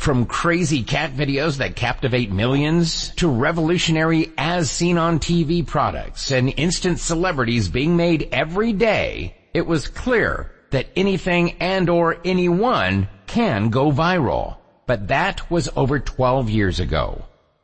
From crazy cat videos that captivate millions to revolutionary as seen on TV products and instant celebrities being made every day, it was clear that anything and or anyone can go viral. But that was over 12 years ago.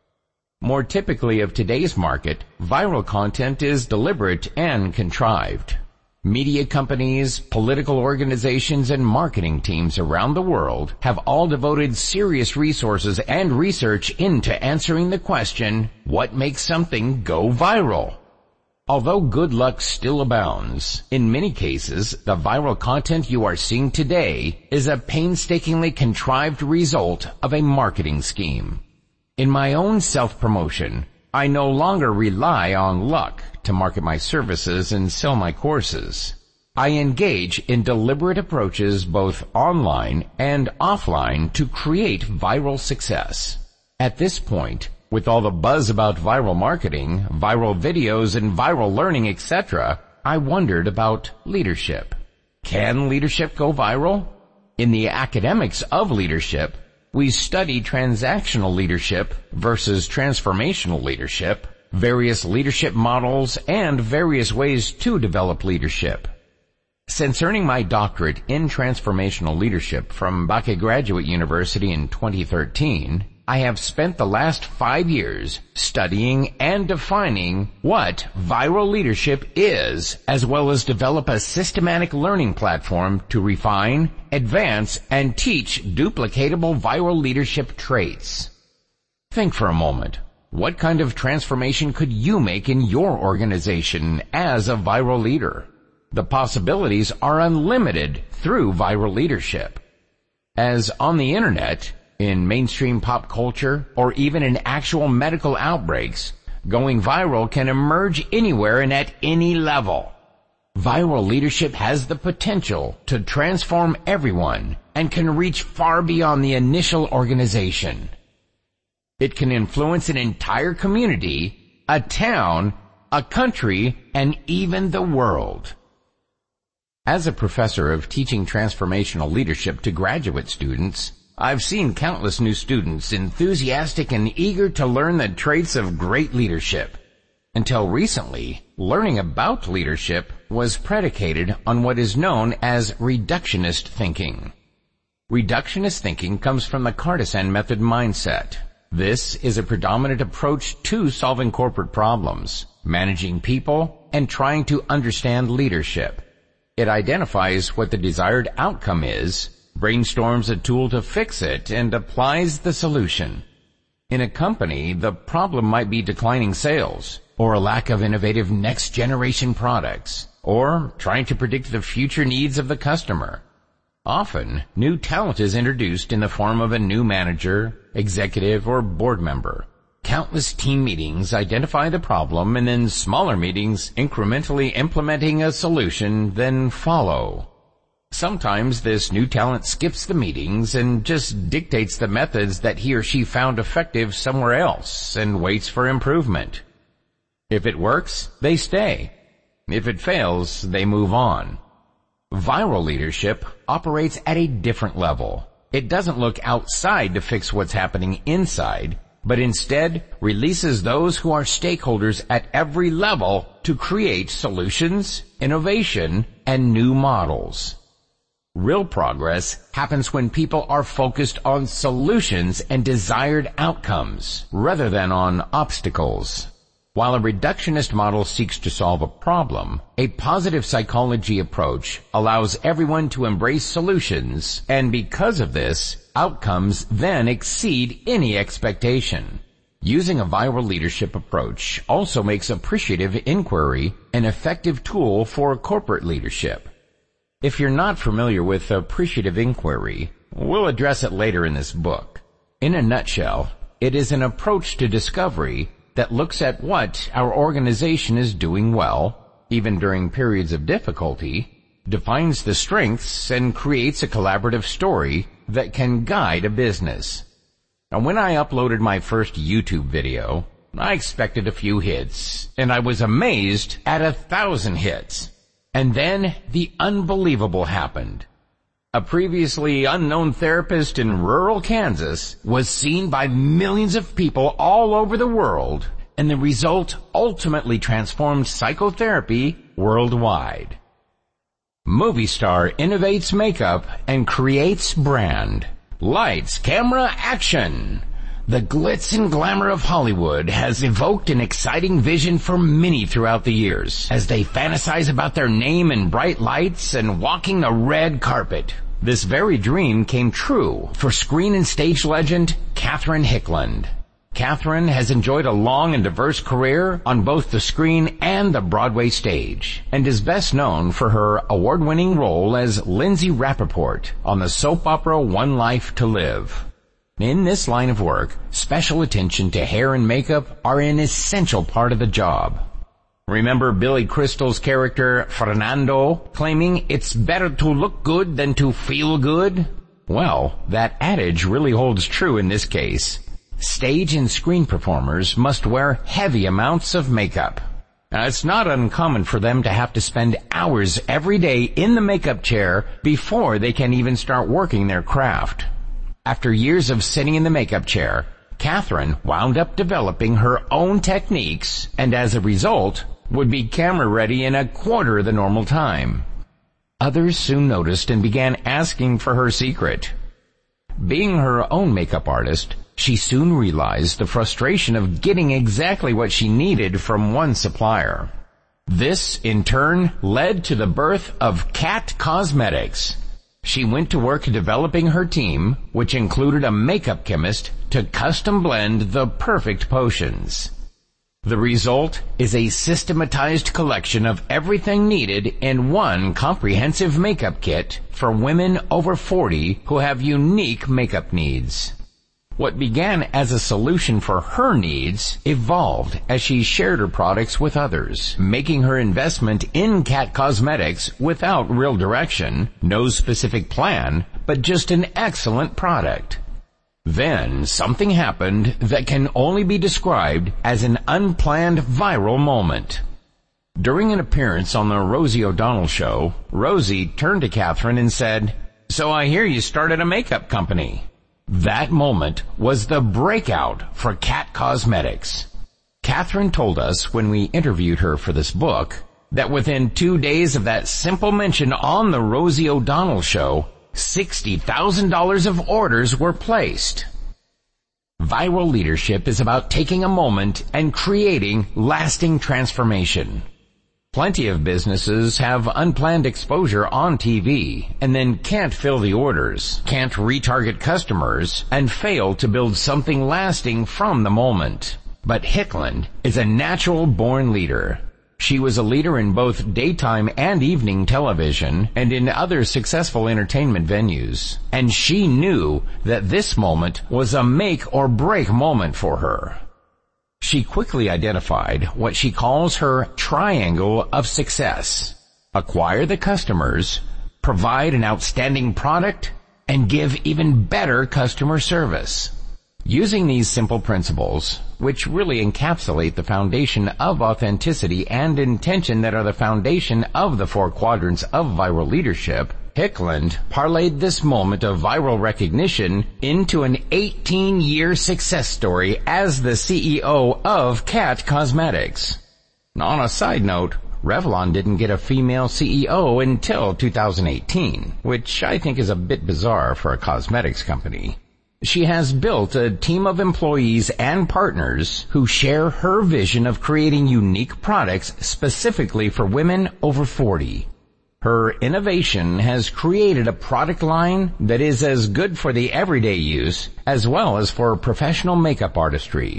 More typically of today's market, viral content is deliberate and contrived. Media companies, political organizations, and marketing teams around the world have all devoted serious resources and research into answering the question, what makes something go viral? Although good luck still abounds, in many cases, the viral content you are seeing today is a painstakingly contrived result of a marketing scheme. In my own self-promotion, I no longer rely on luck to market my services and sell my courses. I engage in deliberate approaches both online and offline to create viral success. At this point, with all the buzz about viral marketing, viral videos, and viral learning, etc., I wondered about leadership. Can leadership go viral? In the academics of leadership, we study transactional leadership versus transformational leadership, various leadership models, and various ways to develop leadership. Since earning my doctorate in transformational leadership from Bakke Graduate University in 2013, I have spent the last 5 years studying and defining what viral leadership is, as well as develop a systematic learning platform to refine, advance, and teach duplicatable viral leadership traits. Think for a moment. What kind of transformation could you make in your organization as a viral leader? The possibilities are unlimited through viral leadership. As on the internet, in mainstream pop culture, or even in actual medical outbreaks, going viral can emerge anywhere and at any level. Viral leadership has the potential to transform everyone and can reach far beyond the initial organization. It can influence an entire community, a town, a country, and even the world. As a professor of teaching transformational leadership to graduate students, I've seen countless new students enthusiastic and eager to learn the traits of great leadership. Until recently, learning about leadership was predicated on what is known as reductionist thinking. Reductionist thinking comes from the Cartesian method mindset. This is a predominant approach to solving corporate problems, managing people, and trying to understand leadership. It identifies what the desired outcome is, brainstorms a tool to fix it, and applies the solution. In a company, the problem might be declining sales, or a lack of innovative next-generation products, or trying to predict the future needs of the customer. Often, new talent is introduced in the form of a new manager, executive, or board member. Countless team meetings identify the problem, and then smaller meetings incrementally implementing a solution then follow. Sometimes this new talent skips the meetings and just dictates the methods that he or she found effective somewhere else and waits for improvement. If it works, they stay. If it fails, they move on. Viral leadership operates at a different level. It doesn't look outside to fix what's happening inside, but instead releases those who are stakeholders at every level to create solutions, innovation, and new models. Real progress happens when people are focused on solutions and desired outcomes rather than on obstacles. While a reductionist model seeks to solve a problem, a positive psychology approach allows everyone to embrace solutions, and because of this, outcomes then exceed any expectation. Using a viral leadership approach also makes appreciative inquiry an effective tool for corporate leadership. If you're not familiar with appreciative inquiry, we'll address it later in this book. In a nutshell, it is an approach to discovery that looks at what our organization is doing well, even during periods of difficulty, defines the strengths, and creates a collaborative story that can guide a business. Now, when I uploaded my first YouTube video, I expected a few hits, and I was amazed at 1,000 hits. And then the unbelievable happened. A previously unknown therapist in rural Kansas was seen by millions of people all over the world, and the result ultimately transformed psychotherapy worldwide. Movie star innovates makeup and creates brand. Lights, camera, action! The glitz and glamour of Hollywood has evoked an exciting vision for many throughout the years as they fantasize about their name in bright lights and walking the red carpet. This very dream came true for screen and stage legend Catherine Hickland. Catherine has enjoyed a long and diverse career on both the screen and the Broadway stage, and is best known for her award-winning role as Lindsay Rappaport on the soap opera One Life to Live. In this line of work, special attention to hair and makeup are an essential part of the job. Remember Billy Crystal's character Fernando claiming it's better to look good than to feel good? Well, that adage really holds true in this case. Stage and screen performers must wear heavy amounts of makeup. Now, it's not uncommon for them to have to spend hours every day in the makeup chair before they can even start working their craft. After years of sitting in the makeup chair, Catherine wound up developing her own techniques, and as a result, would be camera ready in a quarter the normal time. Others soon noticed and began asking for her secret. Being her own makeup artist, she soon realized the frustration of getting exactly what she needed from one supplier. This, in turn, led to the birth of Cat Cosmetics. She went to work developing her team, which included a makeup chemist, to custom blend the perfect potions. The result is a systematized collection of everything needed in one comprehensive makeup kit for women over 40 who have unique makeup needs. What began as a solution for her needs evolved as she shared her products with others, making her investment in Cat Cosmetics without real direction, no specific plan, but just an excellent product. Then something happened that can only be described as an unplanned viral moment. During an appearance on the Rosie O'Donnell Show, Rosie turned to Catherine and said, "So I hear you started a makeup company." That moment was the breakout for Cat Cosmetics. Catherine told us when we interviewed her for this book that within 2 days of that simple mention on the Rosie O'Donnell Show, $60,000 of orders were placed. Viral leadership is about taking a moment and creating lasting transformation. Plenty of businesses have unplanned exposure on TV and then can't fill the orders, can't retarget customers, and fail to build something lasting from the moment. But Hickland is a natural-born leader. She was a leader in both daytime and evening television and in other successful entertainment venues. And she knew that this moment was a make-or-break moment for her. She quickly identified what she calls her triangle of success: acquire the customers, provide an outstanding product, and give even better customer service. Using these simple principles, which really encapsulate the foundation of authenticity and intention that are the foundation of the 4 quadrants of viral leadership, Hickland parlayed this moment of viral recognition into an 18-year success story as the CEO of Cat Cosmetics. On a side note, Revlon didn't get a female CEO until 2018, which I think is a bit bizarre for a cosmetics company. She has built a team of employees and partners who share her vision of creating unique products specifically for women over 40. Her innovation has created a product line that is as good for the everyday use as well as for professional makeup artistry.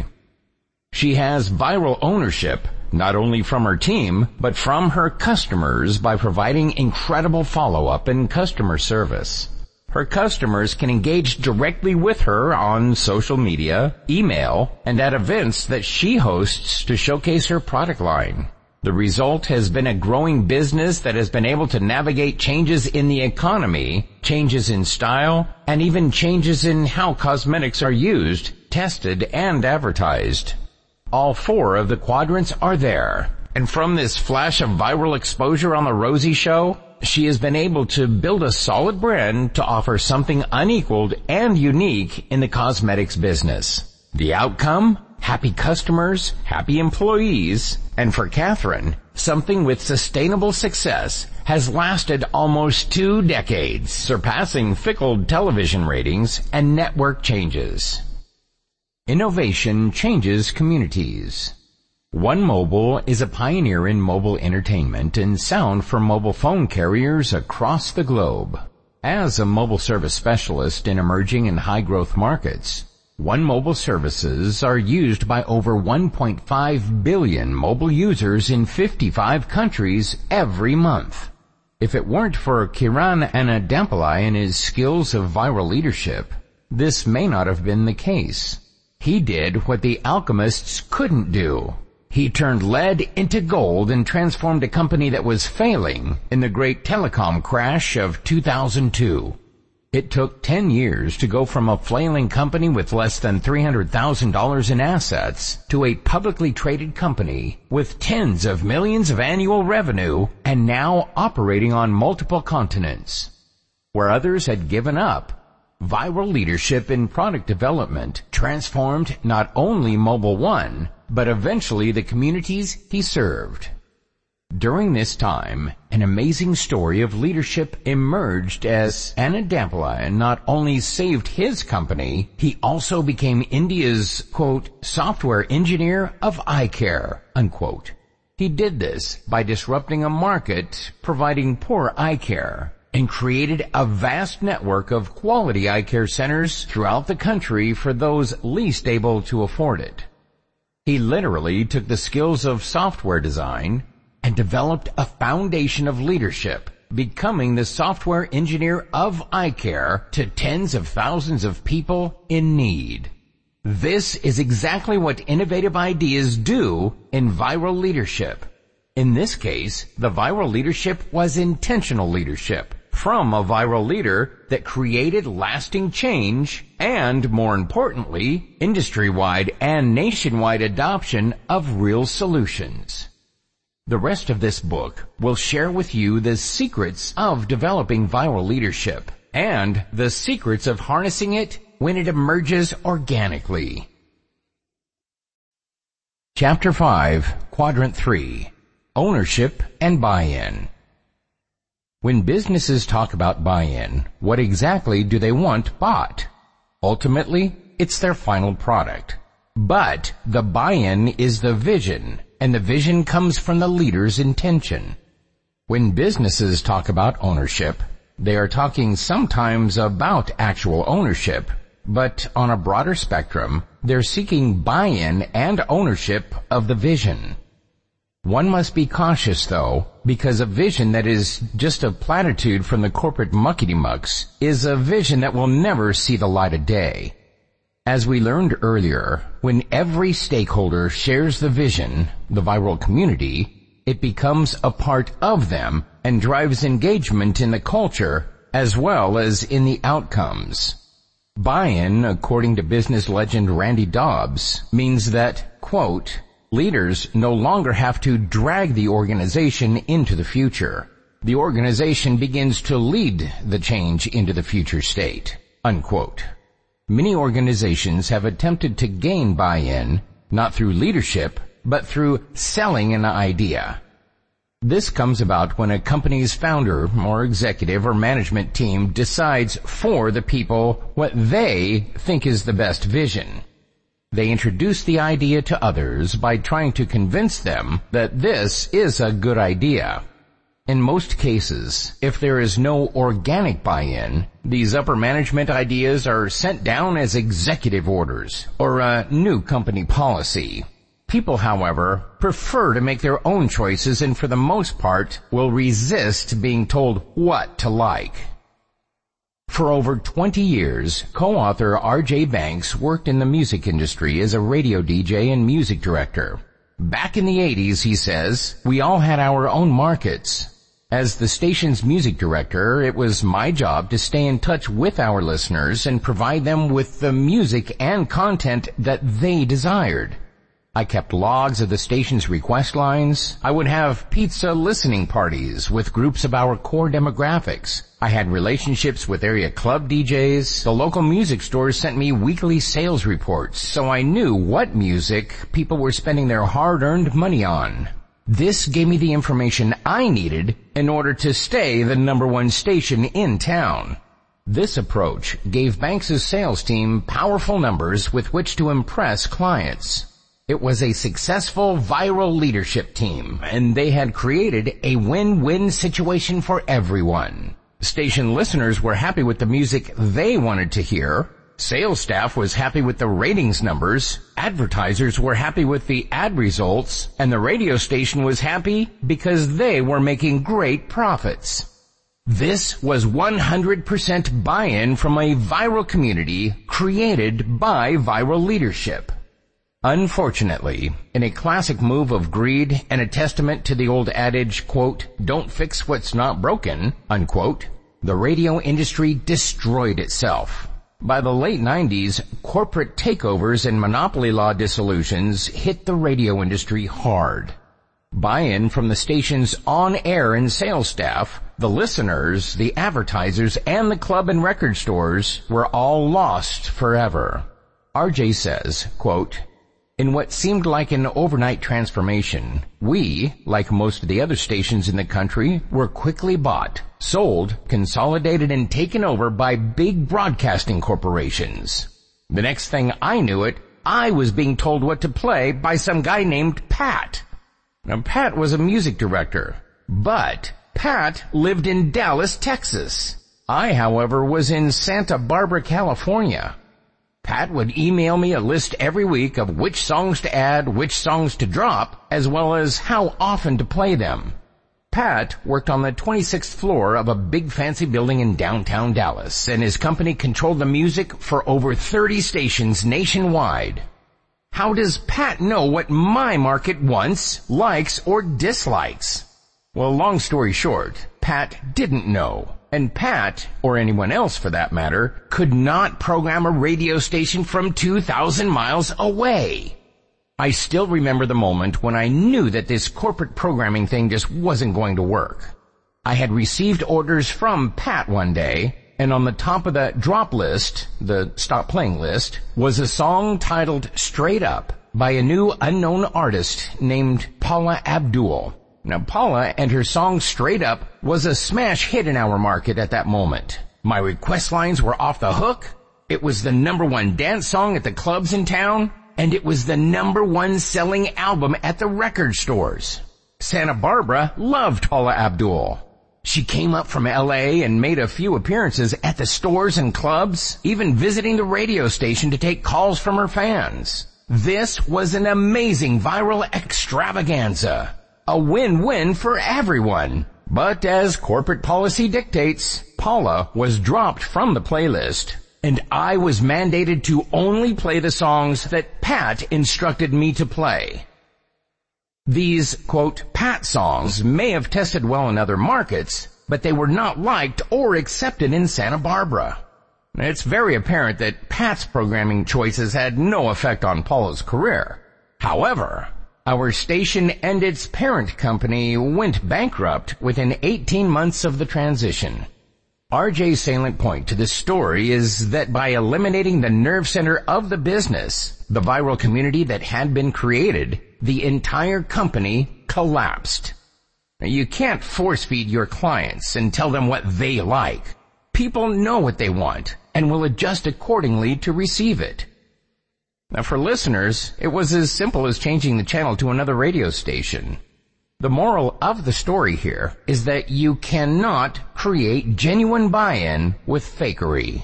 She has viral ownership, not only from her team, but from her customers by providing incredible follow-up and customer service. Her customers can engage directly with her on social media, email, and at events that she hosts to showcase her product line. The result has been a growing business that has been able to navigate changes in the economy, changes in style, and even changes in how cosmetics are used, tested, and advertised. All 4 of the quadrants are there. And from this flash of viral exposure on the Rosie Show, she has been able to build a solid brand to offer something unequaled and unique in the cosmetics business. The outcome? Happy customers, happy employees, and for Catherine, something with sustainable success has lasted almost 2 decades, surpassing fickle television ratings and network changes. Innovation changes communities. One Mobile is a pioneer in mobile entertainment and sound for mobile phone carriers across the globe. As a mobile service specialist in emerging and high-growth markets, One Mobile services are used by over 1.5 billion mobile users in 55 countries every month. If it weren't for Kiran Annadampillai and his skills of viral leadership, this may not have been the case. He did what the alchemists couldn't do. He turned lead into gold and transformed a company that was failing in the great telecom crash of 2002. It took 10 years to go from a flailing company with less than $300,000 in assets to a publicly traded company with tens of millions of annual revenue and now operating on multiple continents. Where others had given up, viral leadership in product development transformed not only Mobile One, but eventually the communities he served. During this time, an amazing story of leadership emerged as Annadampillai not only saved his company, he also became India's, quote, software engineer of eye care, unquote. He did this by disrupting a market providing poor eye care and created a vast network of quality eye care centers throughout the country for those least able to afford it. He literally took the skills of software design and developed a foundation of leadership, becoming the software engineer of eye care to tens of thousands of people in need. This is exactly what innovative ideas do in viral leadership. In this case, the viral leadership was intentional leadership from a viral leader that created lasting change and, more importantly, industry-wide and nationwide adoption of real solutions. The rest of this book will share with you the secrets of developing viral leadership and the secrets of harnessing it when it emerges organically. Chapter 5, Quadrant 3, Ownership and Buy-in. When businesses talk about buy-in, what exactly do they want bought? Ultimately, it's their final product. But the buy-in is the vision, and the vision comes from the leader's intention. When businesses talk about ownership, they are talking sometimes about actual ownership, but on a broader spectrum, they're seeking buy-in and ownership of the vision. One must be cautious, though, because a vision that is just a platitude from the corporate muckety-mucks is a vision that will never see the light of day. As we learned earlier, when every stakeholder shares the vision, the viral community, it becomes a part of them and drives engagement in the culture as well as in the outcomes. Buy-in, according to business legend Randy Dobbs, means that, quote, leaders no longer have to drag the organization into the future. The organization begins to lead the change into the future state, unquote. Many organizations have attempted to gain buy-in, not through leadership, but through selling an idea. This comes about when a company's founder or executive or management team decides for the people what they think is the best vision. They introduce the idea to others by trying to convince them that this is a good idea. In most cases, if there is no organic buy-in, these upper management ideas are sent down as executive orders or a new company policy. People, however, prefer to make their own choices and for the most part will resist being told what to like. For over 20 years, co-author R.J. Banks worked in the music industry as a radio DJ and music director. Back in the 80s, he says, we all had our own markets. As the station's music director, it was my job to stay in touch with our listeners and provide them with the music and content that they desired. I kept logs of the station's request lines. I would have pizza listening parties with groups of our core demographics. I had relationships with area club DJs. The local music stores sent me weekly sales reports, so I knew what music people were spending their hard-earned money on. This gave me the information I needed in order to stay the #1 station in town. This approach gave Banks' sales team powerful numbers with which to impress clients. It was a successful viral leadership team, and they had created a win-win situation for everyone. Station listeners were happy with the music they wanted to hear. Sales staff was happy with the ratings numbers. Advertisers were happy with the ad results, and the radio station was happy because they were making great profits. This was 100% buy-in from a viral community created by viral leadership. Unfortunately, in a classic move of greed and a testament to the old adage, quote, "Don't fix what's not broken," unquote, the radio industry destroyed itself. By the late 90s, corporate takeovers and monopoly law dissolutions hit the radio industry hard. Buy-in from the station's on-air and sales staff, the listeners, the advertisers, and the club and record stores were all lost forever. RJ says, quote, "In what seemed like an overnight transformation, we, like most of the other stations in the country, were quickly bought, sold, consolidated, and taken over by big broadcasting corporations. The next thing I knew it, I was being told what to play by some guy named Pat." Now, Pat was a music director, but Pat lived in Dallas, Texas. I, however, was in Santa Barbara, California. Pat would email me a list every week of which songs to add, which songs to drop, as well as how often to play them. Pat worked on the 26th floor of a big fancy building in downtown Dallas, and his company controlled the music for over 30 stations nationwide. How does Pat know what my market wants, likes, or dislikes? Well, long story short, Pat didn't know. And Pat, or anyone else for that matter, could not program a radio station from 2,000 miles away. I still remember the moment when I knew that this corporate programming thing just wasn't going to work. I had received orders from Pat one day, and on the top of the drop list, the stop playing list, was a song titled Straight Up by a new unknown artist named Paula Abdul. Now, Paula and her song Straight Up was a smash hit in our market at that moment. My request lines were off the hook. It was the #1 dance song at the clubs in town, and it was the #1 selling album at the record stores. Santa Barbara loved Paula Abdul. She came up from LA and made a few appearances at the stores and clubs, even visiting the radio station to take calls from her fans. This was an amazing viral extravaganza. A win-win for everyone. But as corporate policy dictates, Paula was dropped from the playlist, and I was mandated to only play the songs that Pat instructed me to play. These, quote, Pat songs may have tested well in other markets, but they were not liked or accepted in Santa Barbara. It's very apparent that Pat's programming choices had no effect on Paula's career. However, our station and its parent company went bankrupt within 18 months of the transition. RJ's salient point to this story is that by eliminating the nerve center of the business, the viral community that had been created, the entire company collapsed. You can't force-feed your clients and tell them what they like. People know what they want and will adjust accordingly to receive it. Now, for listeners, it was as simple as changing the channel to another radio station. The moral of the story here is that you cannot create genuine buy-in with fakery.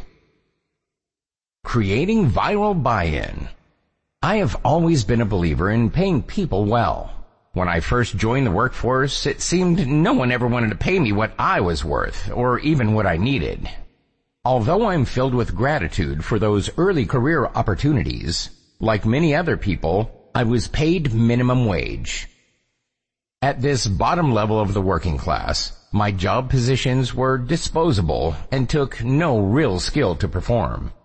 Creating viral buy-in. I have always been a believer in paying people well. When I first joined the workforce, it seemed no one ever wanted to pay me what I was worth, or even what I needed. Although I'm filled with gratitude for those early career opportunities, like many other people, I was paid minimum wage. At this bottom level of the working class, my job positions were disposable and took no real skill to perform.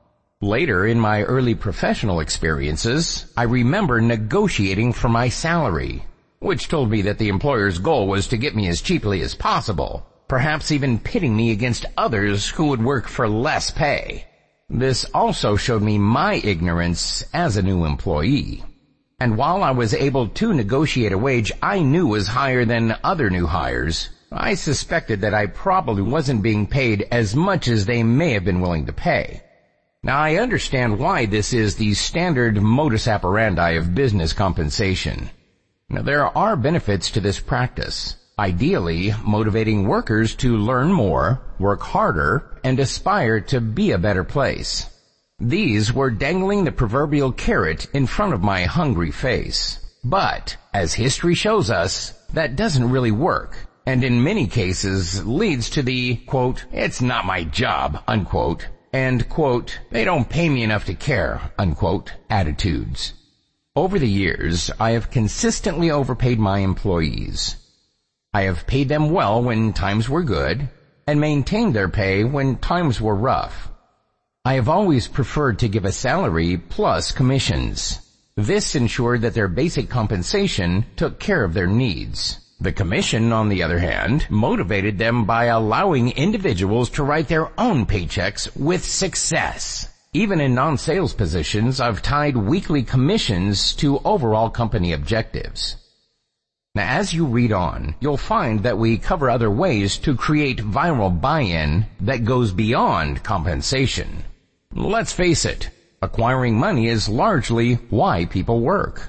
Later in my early professional experiences, I remember negotiating for my salary, which told me that the employer's goal was to get me as cheaply as possible, perhaps even pitting me against others who would work for less pay. This also showed me my ignorance as a new employee. And while I was able to negotiate a wage I knew was higher than other new hires, I suspected that I probably wasn't being paid as much as they may have been willing to pay. Now, I understand why this is the standard modus operandi of business compensation. Now, there are benefits to this practice, ideally motivating workers to learn more, work harder, and aspire to be a better place. These were dangling the proverbial carrot in front of my hungry face. But, as history shows us, that doesn't really work, and in many cases leads to the, quote, "it's not my job," unquote, and, quote, "they don't pay me enough to care," unquote, attitudes. Over the years, I have consistently overpaid my employees. I have paid them well when times were good, and maintained their pay when times were rough. I have always preferred to give a salary plus commissions. This ensured that their basic compensation took care of their needs. The commission, on the other hand, motivated them by allowing individuals to write their own paychecks with success. Even in non-sales positions, I've tied weekly commissions to overall company objectives. Now, as you read on, you'll find that we cover other ways to create viral buy-in that goes beyond compensation. Let's face it, acquiring money is largely why people work.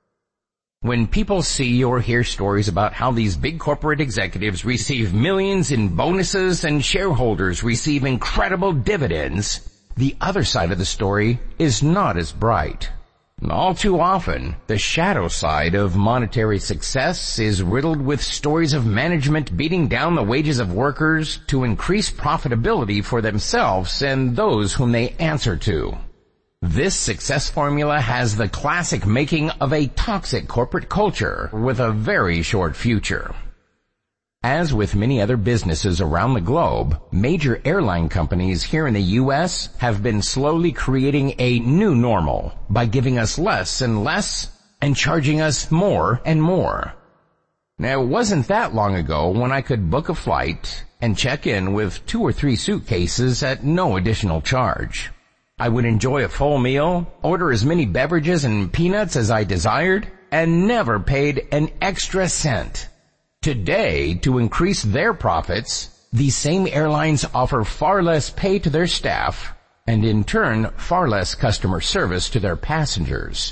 When people see or hear stories about how these big corporate executives receive millions in bonuses and shareholders receive incredible dividends, the other side of the story is not as bright. All too often, the shadow side of monetary success is riddled with stories of management beating down the wages of workers to increase profitability for themselves and those whom they answer to. This success formula has the classic making of a toxic corporate culture with a very short future. As with many other businesses around the globe, major airline companies here in the U.S. have been slowly creating a new normal by giving us less and less and charging us more and more. Now, it wasn't that long ago when I could book a flight and check in with 2 or 3 suitcases at no additional charge. I would enjoy a full meal, order as many beverages and peanuts as I desired, and never paid an extra cent. Today, to increase their profits, these same airlines offer far less pay to their staff, and in turn, far less customer service to their passengers.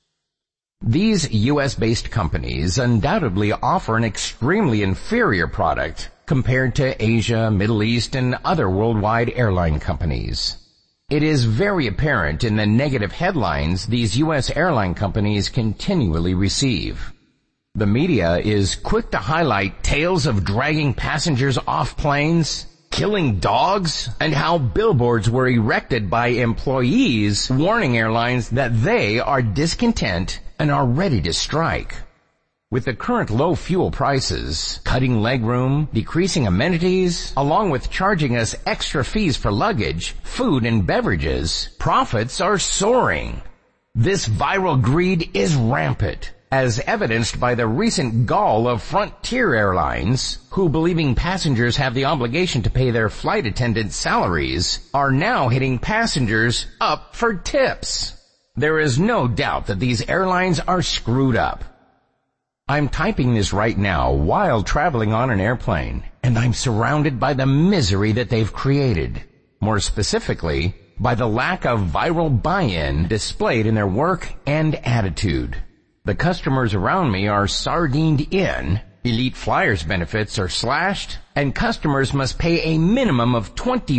These U.S.-based companies undoubtedly offer an extremely inferior product compared to Asia, Middle East, and other worldwide airline companies. It is very apparent in the negative headlines these U.S. airline companies continually receive. The media is quick to highlight tales of dragging passengers off planes, killing dogs, and how billboards were erected by employees warning airlines that they are discontent and are ready to strike. With the current low fuel prices, cutting legroom, decreasing amenities, along with charging us extra fees for luggage, food, and beverages, profits are soaring. This viral greed is rampant, as evidenced by the recent gall of Frontier Airlines, who, believing passengers have the obligation to pay their flight attendants' salaries, are now hitting passengers up for tips. There is no doubt that these airlines are screwed up. I'm typing this right now while traveling on an airplane, and I'm surrounded by the misery that they've created. More specifically, by the lack of viral buy-in displayed in their work and attitude. The customers around me are sardined in, elite flyers benefits are slashed, and customers must pay a minimum of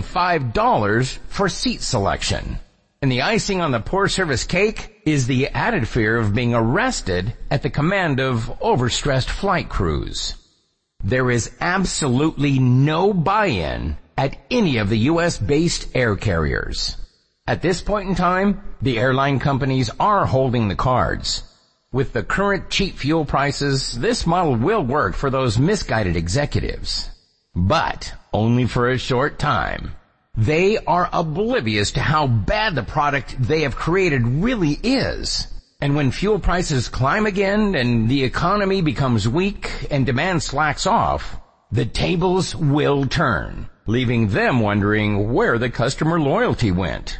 $25 for seat selection. And the icing on the poor service cake is the added fear of being arrested at the command of overstressed flight crews. There is absolutely no buy-in at any of the U.S.-based air carriers. At this point in time, the airline companies are holding the cards. With the current cheap fuel prices, this model will work for those misguided executives. But only for a short time. They are oblivious to how bad the product they have created really is. And when fuel prices climb again and the economy becomes weak and demand slacks off, the tables will turn, leaving them wondering where the customer loyalty went.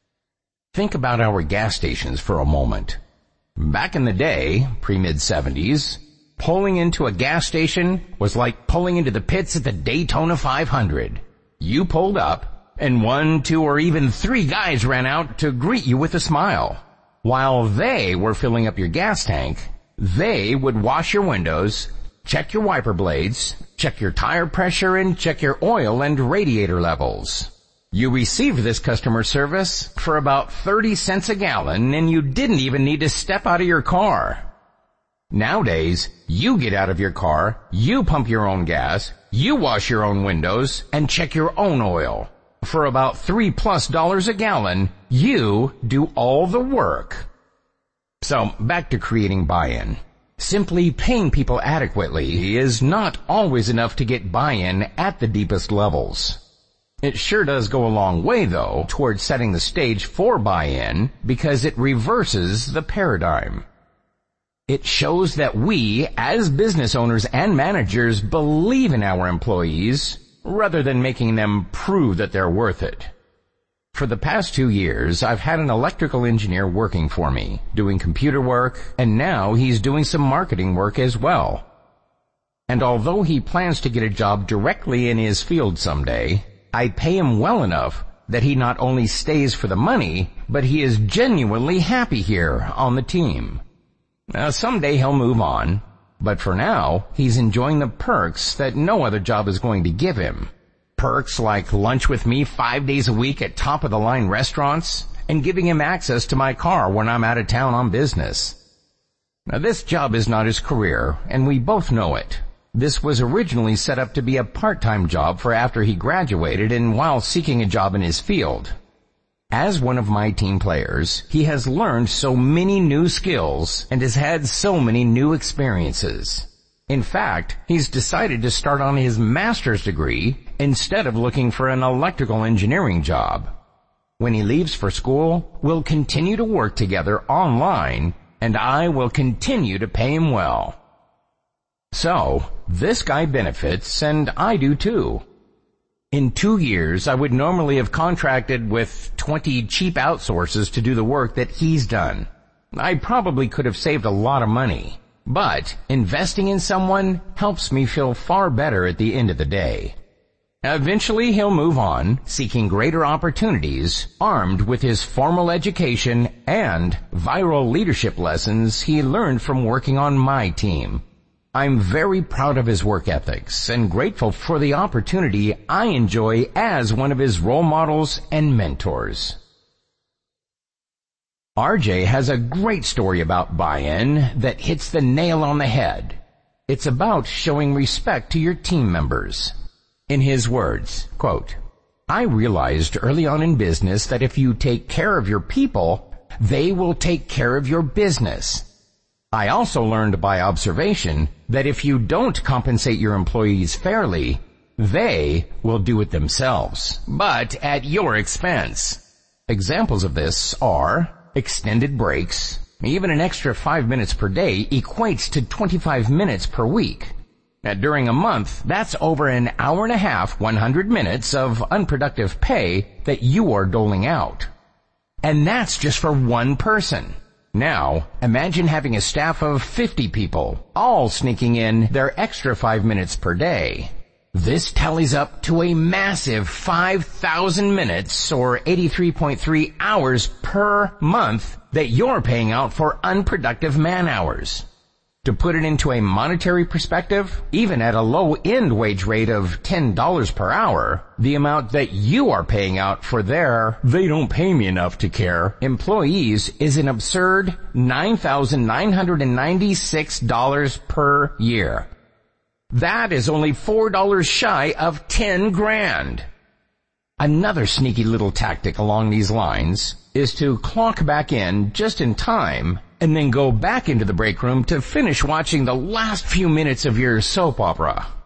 Think about our gas stations for a moment. Back in the day, pre-mid-70s, pulling into a gas station was like pulling into the pits at the Daytona 500. You pulled up, and 1, 2, or even 3 guys ran out to greet you with a smile. While they were filling up your gas tank, they would wash your windows, check your wiper blades, check your tire pressure, and check your oil and radiator levels. You received this customer service for about 30 cents a gallon, and you didn't even need to step out of your car. Nowadays, you get out of your car, you pump your own gas, you wash your own windows, and check your own oil. For about $3+ a gallon, you do all the work. So, back to creating buy-in. Simply paying people adequately is not always enough to get buy-in at the deepest levels. It sure does go a long way, though, towards setting the stage for buy-in, because it reverses the paradigm. It shows that we, as business owners and managers, believe in our employees, rather than making them prove that they're worth it. For the past 2 years, I've had an electrical engineer working for me, doing computer work, and now he's doing some marketing work as well. And although he plans to get a job directly in his field someday, I pay him well enough that he not only stays for the money, but he is genuinely happy here on the team. Now, someday he'll move on, but for now, he's enjoying the perks that no other job is going to give him. Perks like lunch with me 5 days a week at top-of-the-line restaurants, and giving him access to my car when I'm out of town on business. Now, this job is not his career, and we both know it. This was originally set up to be a part-time job for after he graduated and while seeking a job in his field. As one of my team players, he has learned so many new skills and has had so many new experiences. In fact, he's decided to start on his master's degree instead of looking for an electrical engineering job. When he leaves for school, we'll continue to work together online, and I will continue to pay him well. So, this guy benefits, and I do too. In 2 years, I would normally have contracted with 20 cheap outsources to do the work that he's done. I probably could have saved a lot of money, but investing in someone helps me feel far better at the end of the day. Eventually, he'll move on, seeking greater opportunities, armed with his formal education and viral leadership lessons he learned from working on my team. I'm very proud of his work ethics and grateful for the opportunity I enjoy as one of his role models and mentors. RJ has a great story about buy-in that hits the nail on the head. It's about showing respect to your team members. In his words, quote, "I realized early on in business that if you take care of your people, they will take care of your business. I also learned by observation that if you don't compensate your employees fairly, they will do it themselves, but at your expense." Examples of this are extended breaks. Even an extra 5 minutes per day equates to 25 minutes per week. During a month, that's over an hour and a half, 100 minutes of unproductive pay that you are doling out. And that's just for one person. Now, imagine having a staff of 50 people, all sneaking in their extra 5 minutes per day. This tallies up to a massive 5,000 minutes, or 83.3 hours per month, that you're paying out for unproductive man-hours. To put it into a monetary perspective, even at a low-end wage rate of $10 per hour, the amount that you are paying out for their "they don't pay me enough to care" employees is an absurd $9,996 per year. That is only $4 shy of 10 grand. Another sneaky little tactic along these lines is to clock back in just in time and then go back into the break room to finish watching the last few minutes of your soap opera.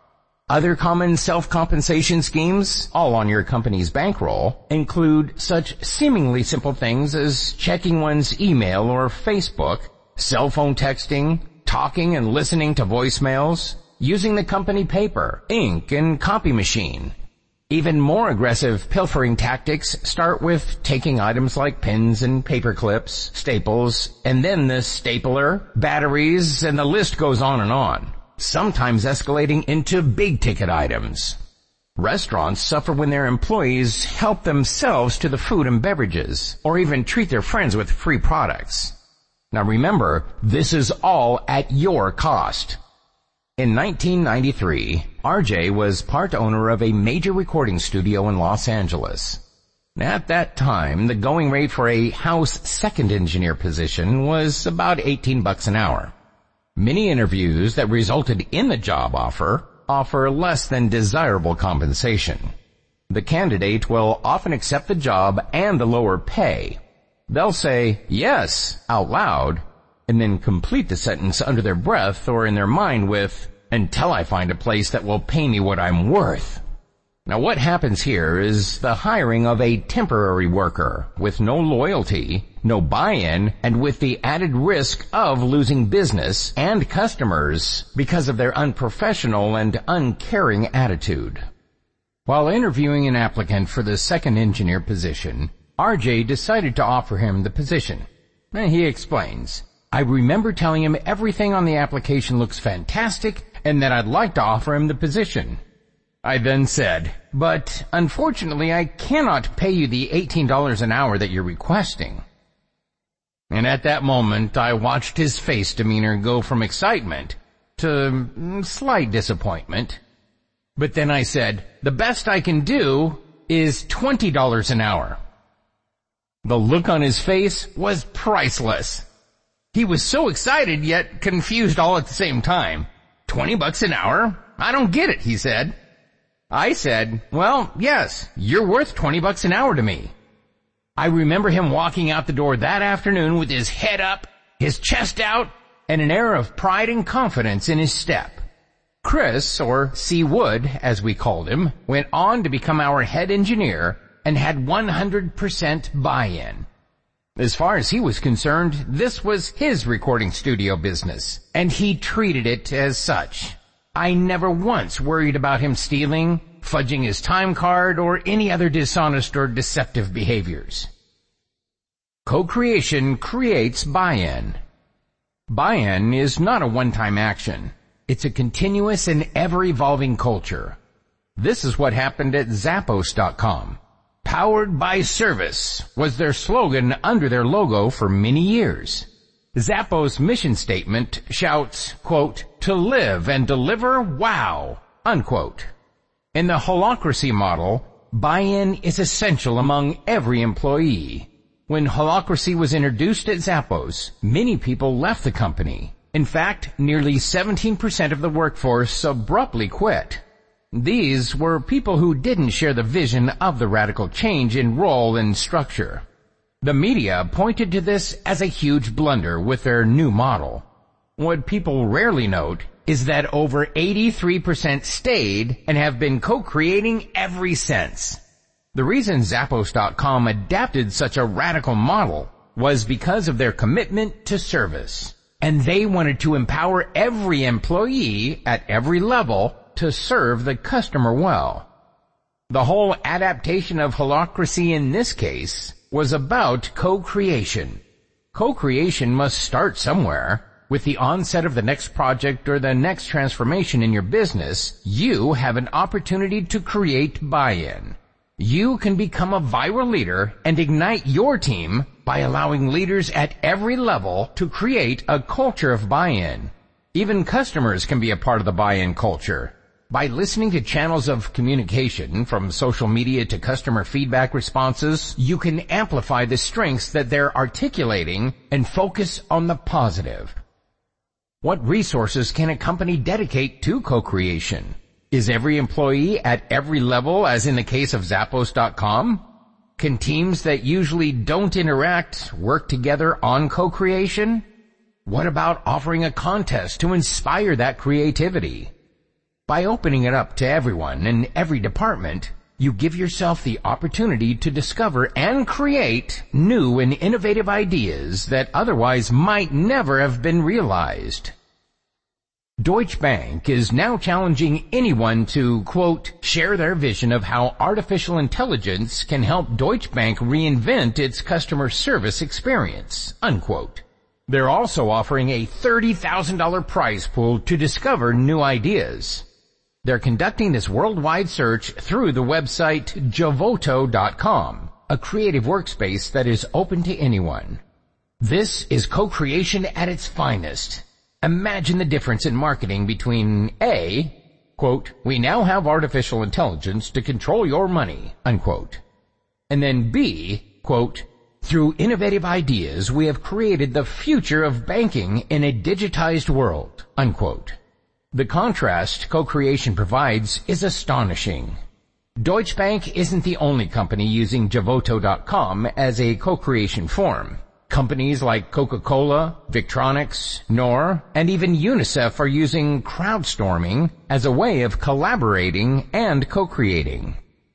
Other common self-compensation schemes, all on your company's bankroll, include such seemingly simple things as checking one's email or Facebook, cell phone texting, talking and listening to voicemails, using the company paper, ink, and copy machine. Even more aggressive pilfering tactics start with taking items like pens and paper clips, staples, and then the stapler, batteries, and the list goes on and on, sometimes escalating into big-ticket items. Restaurants suffer when their employees help themselves to the food and beverages, or even treat their friends with free products. Now remember, this is all at your cost. In 1993, RJ was part owner of a major recording studio in Los Angeles. At that time, the going rate for a house second engineer position was about $18 an hour. Many interviews that resulted in the job offer less than desirable compensation. The candidate will often accept the job and the lower pay. They'll say, "yes," out loud, and then complete the sentence under their breath or in their mind with, "until I find a place that will pay me what I'm worth." Now what happens here is the hiring of a temporary worker with no loyalty, no buy-in, and with the added risk of losing business and customers because of their unprofessional and uncaring attitude. While interviewing an applicant for the second engineer position, RJ decided to offer him the position. He explains, "I remember telling him everything on the application looks fantastic and that I'd like to offer him the position. I then said, but unfortunately I cannot pay you the $18 an hour that you're requesting." And at that moment I watched his face demeanor go from excitement to slight disappointment. But then I said, "the best I can do is $20 an hour." The look on his face was priceless. He was so excited yet confused all at the same time. $20 an hour? I don't get it, he said. I said, "well, yes, you're worth $20 an hour to me." I remember him walking out the door that afternoon with his head up, his chest out, and an air of pride and confidence in his step. Chris, or C. Wood, as we called him, went on to become our head engineer and had 100% buy-in. As far as he was concerned, this was his recording studio business, and he treated it as such. I never once worried about him stealing, fudging his time card, or any other dishonest or deceptive behaviors. Co-creation creates buy-in. Buy-in is not a one-time action. It's a continuous and ever-evolving culture. This is what happened at Zappos.com. "Powered by service" was their slogan under their logo for many years. Zappos' mission statement shouts, quote, "to live and deliver wow," unquote. In the holacracy model, buy-in is essential among every employee. When holacracy was introduced at Zappos, many people left the company. In fact, nearly 17% of the workforce abruptly quit. These were people who didn't share the vision of the radical change in role and structure. The media pointed to this as a huge blunder with their new model. What people rarely note is that over 83% stayed and have been co-creating ever since. The reason Zappos.com adapted such a radical model was because of their commitment to service. And they wanted to empower every employee at every level to serve the customer well. The whole adaptation of holacracy in this case was about co-creation. Co-creation must start somewhere. With the onset of the next project or the next transformation in your business, you have an opportunity to create buy-in. You can become a viral leader and ignite your team by allowing leaders at every level to create a culture of buy-in. Even customers can be a part of the buy-in culture. By listening to channels of communication, from social media to customer feedback responses, you can amplify the strengths that they're articulating and focus on the positive. What resources can a company dedicate to co-creation? Is every employee at every level, as in the case of Zappos.com? Can teams that usually don't interact work together on co-creation? What about offering a contest to inspire that creativity? By opening it up to everyone in every department, you give yourself the opportunity to discover and create new and innovative ideas that otherwise might never have been realized. Deutsche Bank is now challenging anyone to, quote, share their vision of how artificial intelligence can help Deutsche Bank reinvent its customer service experience, unquote. They're also offering a $30,000 prize pool to discover new ideas. They're conducting this worldwide search through the website jovoto.com, a creative workspace that is open to anyone. This is co-creation at its finest. Imagine the difference in marketing between A, quote, we now have artificial intelligence to control your money, unquote, and then B, quote, through innovative ideas we have created the future of banking in a digitized world, unquote. The contrast co-creation provides is astonishing. Deutsche Bank isn't the only company using jovoto.com as a co-creation forum. Companies like Coca-Cola, Victronics, Knorr, and even UNICEF are using crowdstorming as a way of collaborating and co-creating.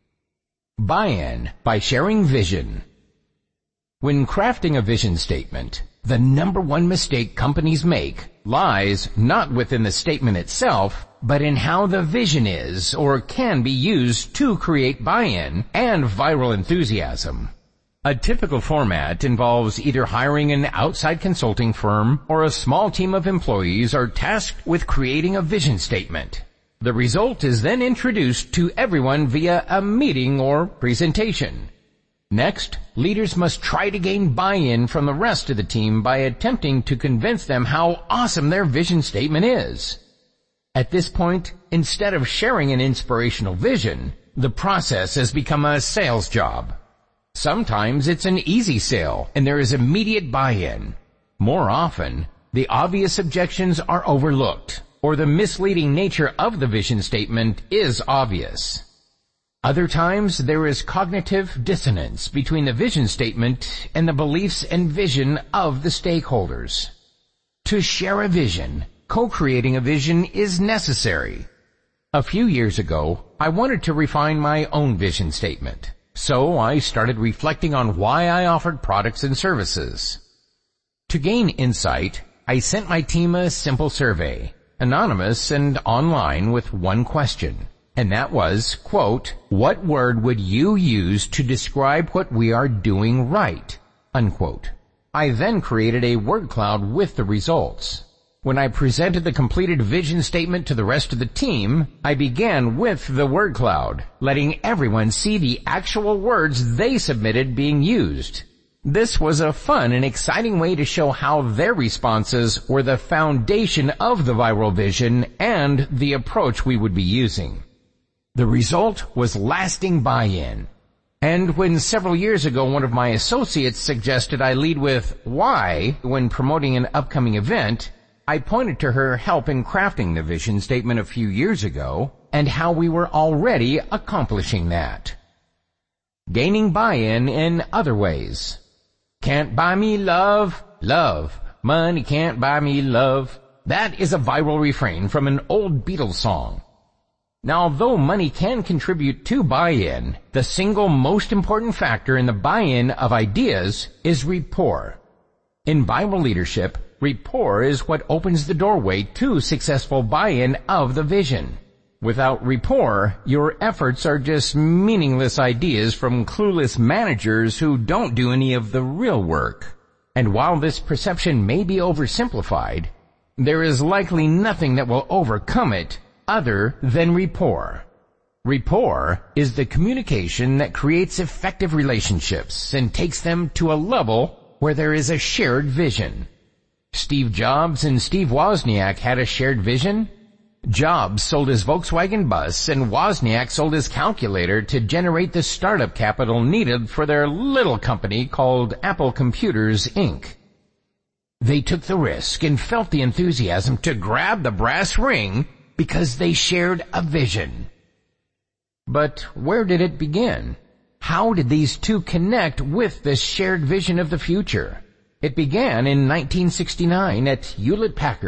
Buy-in by sharing vision. When crafting a vision statement, the number one mistake companies make lies not within the statement itself, but in how the vision is or can be used to create buy-in and viral enthusiasm. A typical format involves either hiring an outside consulting firm or a small team of employees are tasked with creating a vision statement. The result is then introduced to everyone via a meeting or presentation. Next, leaders must try to gain buy-in from the rest of the team by attempting to convince them how awesome their vision statement is. At this point, instead of sharing an inspirational vision, the process has become a sales job. Sometimes it's an easy sale and there is immediate buy-in. More often, the obvious objections are overlooked, or the misleading nature of the vision statement is obvious. Other times, there is cognitive dissonance between the vision statement and the beliefs and vision of the stakeholders. To share a vision, co-creating a vision is necessary. A few years ago, I wanted to refine my own vision statement, so I started reflecting on why I offered products and services. To gain insight, I sent my team a simple survey, anonymous and online, with one question. And that was, quote, what word would you use to describe what we are doing right, unquote. I then created a word cloud with the results. When I presented the completed vision statement to the rest of the team, I began with the word cloud, letting everyone see the actual words they submitted being used. This was a fun and exciting way to show how their responses were the foundation of the viral vision and the approach we would be using. The result was lasting buy-in. And when several years ago one of my associates suggested I lead with why when promoting an upcoming event, I pointed to her help in crafting the vision statement a few years ago and how we were already accomplishing that. Gaining buy-in in other ways. Can't buy me love, love. Money can't buy me love. That is a viral refrain from an old Beatles song. Now, although money can contribute to buy-in, the single most important factor in the buy-in of ideas is rapport. In viral leadership, rapport is what opens the doorway to successful buy-in of the vision. Without rapport, your efforts are just meaningless ideas from clueless managers who don't do any of the real work. And while this perception may be oversimplified, there is likely nothing that will overcome it other than rapport. Rapport is the communication that creates effective relationships and takes them to a level where there is a shared vision. Steve Jobs and Steve Wozniak had a shared vision. Jobs sold his Volkswagen bus and Wozniak sold his calculator to generate the startup capital needed for their little company called Apple Computers, Inc. They took the risk and felt the enthusiasm to grab the brass ring because they shared a vision. But where did it begin? How did these two connect with this shared vision of the future? It began in 1969 at Hewlett-Packard,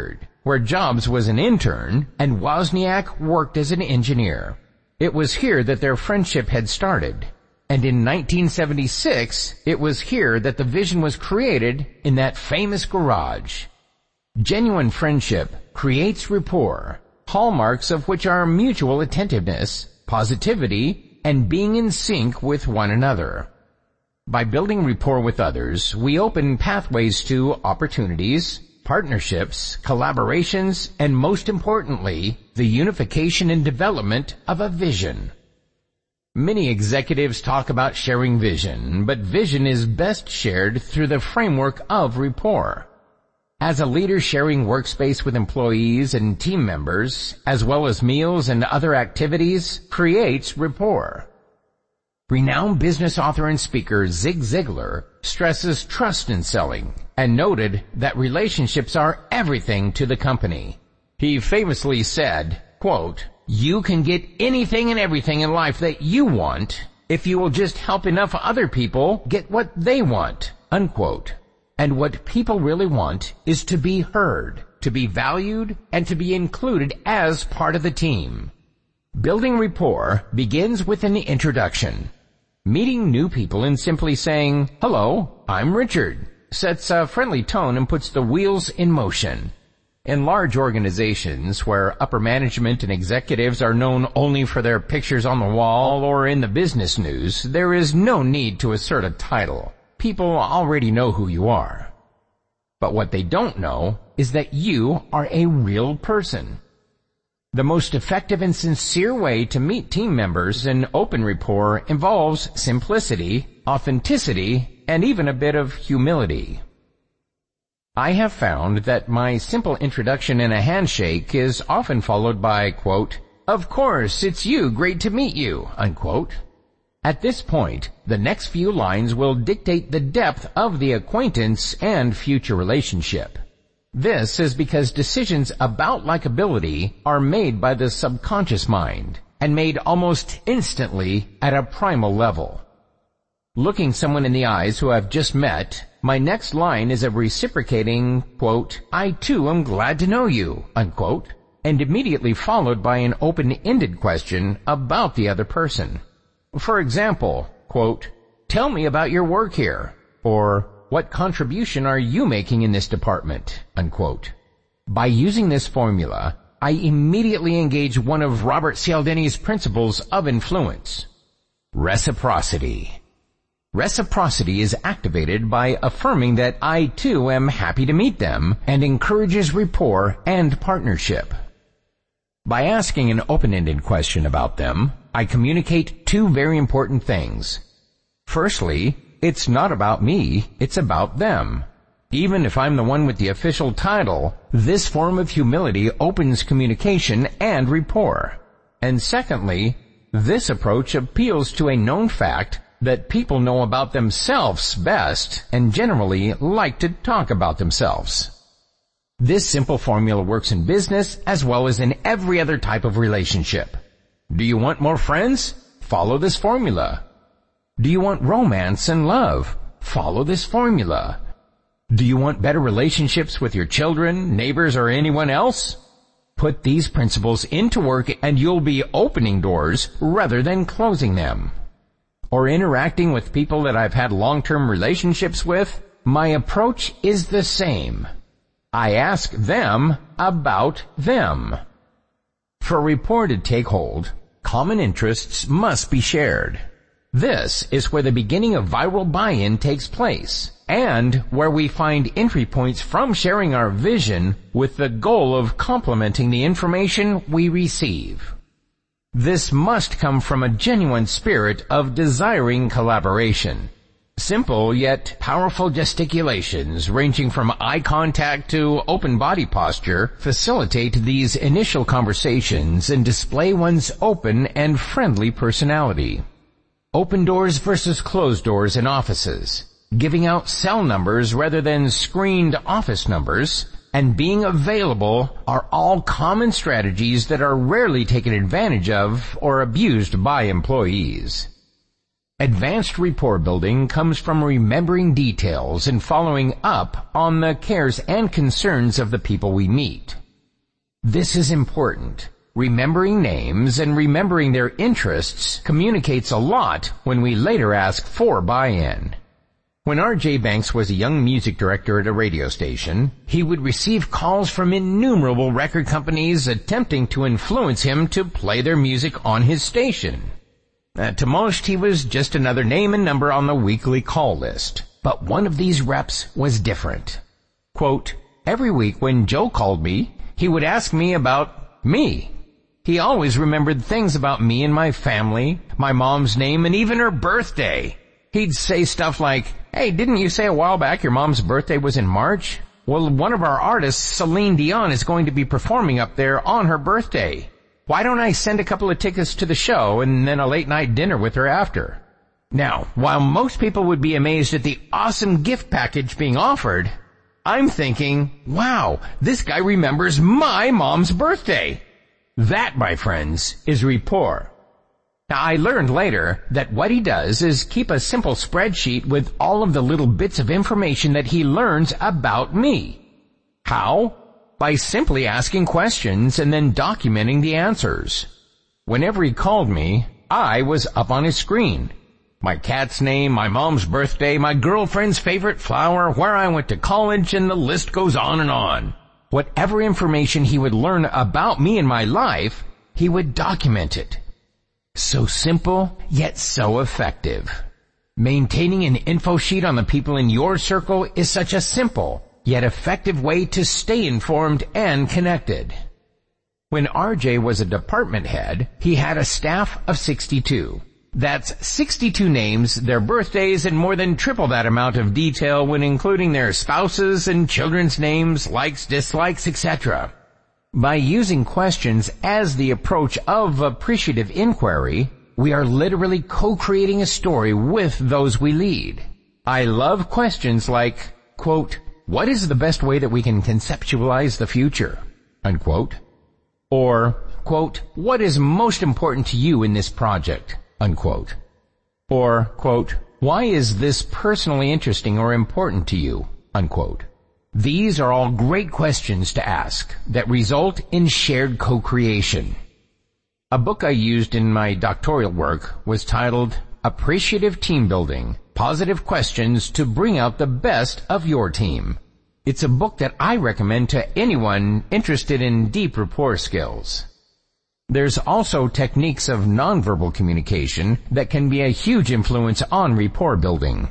where Jobs was an intern and Wozniak worked as an engineer. It was here that their friendship had started. And in 1976, it was here that the vision was created in that famous garage. Genuine friendship creates rapport, hallmarks of which are mutual attentiveness, positivity, and being in sync with one another. By building rapport with others, we open pathways to opportunities, partnerships, collaborations, and most importantly, the unification and development of a vision. Many executives talk about sharing vision, but vision is best shared through the framework of rapport. As a leader, sharing workspace with employees and team members, as well as meals and other activities, creates rapport. Renowned business author and speaker Zig Ziglar stresses trust in selling and noted that relationships are everything to the company. He famously said, quote, "You can get anything and everything in life that you want if you will just help enough other people get what they want," unquote. And what people really want is to be heard, to be valued, and to be included as part of the team. Building rapport begins with an introduction. Meeting new people and simply saying, "Hello, I'm Richard," sets a friendly tone and puts the wheels in motion. In large organizations where upper management and executives are known only for their pictures on the wall or in the business news, there is no need to assert a title. People already know who you are. But what they don't know is that you are a real person. The most effective and sincere way to meet team members in open rapport involves simplicity, authenticity, and even a bit of humility. I have found that my simple introduction and a handshake is often followed by, quote, "Of course, it's you, great to meet you," unquote. At this point, the next few lines will dictate the depth of the acquaintance and future relationship. This is because decisions about likability are made by the subconscious mind and made almost instantly at a primal level. Looking someone in the eyes who I've just met, my next line is a reciprocating, quote, "I too am glad to know you," unquote, and immediately followed by an open-ended question about the other person. For example, quote, "Tell me about your work here," or "What contribution are you making in this department?" unquote. By using this formula, I immediately engage one of Robert Cialdini's principles of influence. Reciprocity. Reciprocity is activated by affirming that I too am happy to meet them and encourages rapport and partnership. By asking an open-ended question about them, I communicate two very important things. Firstly, it's not about me, it's about them. Even if I'm the one with the official title, this form of humility opens communication and rapport. And secondly, this approach appeals to a known fact that people know about themselves best and generally like to talk about themselves. This simple formula works in business as well as in every other type of relationship. Do you want more friends? Follow this formula. Do you want romance and love? Follow this formula. Do you want better relationships with your children, neighbors, or anyone else? Put these principles into work and you'll be opening doors rather than closing them. Or interacting with people that I've had long-term relationships with, my approach is the same. I ask them about them. For rapport to take hold, common interests must be shared. This is where the beginning of viral buy-in takes place, and where we find entry points from sharing our vision with the goal of complementing the information we receive. This must come from a genuine spirit of desiring collaboration. Simple yet powerful gesticulations ranging from eye contact to open body posture facilitate these initial conversations and display one's open and friendly personality. Open doors versus closed doors in offices, giving out cell numbers rather than screened office numbers, and being available are all common strategies that are rarely taken advantage of or abused by employees. Advanced rapport building comes from remembering details and following up on the cares and concerns of the people we meet. This is important. Remembering names and remembering their interests communicates a lot when we later ask for buy-in. When R.J. Banks was a young music director at a radio station, he would receive calls from innumerable record companies attempting to influence him to play their music on his station. To most, he was just another name and number on the weekly call list. But one of these reps was different. Quote, every week when Joe called me, he would ask me about me. He always remembered things about me and my family, my mom's name, and even her birthday. He'd say stuff like, hey, didn't you say a while back your mom's birthday was in March? Well, one of our artists, Celine Dion, is going to be performing up there on her birthday. Why don't I send a couple of tickets to the show and then a late night dinner with her after? Now, while most people would be amazed at the awesome gift package being offered, I'm thinking, wow, this guy remembers my mom's birthday. That, my friends, is rapport. Now, I learned later that what he does is keep a simple spreadsheet with all of the little bits of information that he learns about me. How? By simply asking questions and then documenting the answers. Whenever he called me, I was up on his screen. My cat's name, my mom's birthday, my girlfriend's favorite flower, where I went to college, and the list goes on and on. Whatever information he would learn about me and my life, he would document it. So simple, yet so effective. Maintaining an info sheet on the people in your circle is such a simple, yet effective way to stay informed and connected. When RJ was a department head, he had a staff of 62. That's 62 names, their birthdays, and more than triple that amount of detail when including their spouses and children's names, likes, dislikes, etc. By using questions as the approach of appreciative inquiry, we are literally co-creating a story with those we lead. I love questions like, quote, what is the best way that we can conceptualize the future? Unquote. Or, quote, what is most important to you in this project? Unquote. Or, quote, why is this personally interesting or important to you? Unquote. These are all great questions to ask that result in shared co-creation. A book I used in my doctoral work was titled Appreciative Team Building, Positive Questions to Bring Out the Best of Your Team. It's a book that I recommend to anyone interested in deep rapport skills. There's also techniques of nonverbal communication that can be a huge influence on rapport building.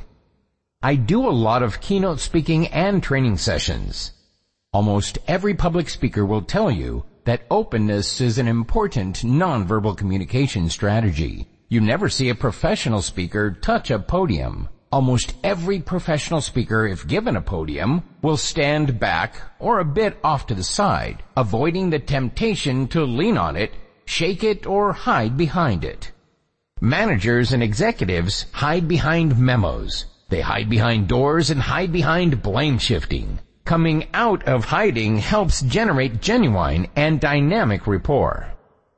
I do a lot of keynote speaking and training sessions. Almost every public speaker will tell you that openness is an important nonverbal communication strategy. You never see a professional speaker touch a podium. Almost every professional speaker, if given a podium, will stand back or a bit off to the side, avoiding the temptation to lean on it, shake it, or hide behind it. Managers and executives hide behind memos. They hide behind doors and hide behind blame shifting. Coming out of hiding helps generate genuine and dynamic rapport.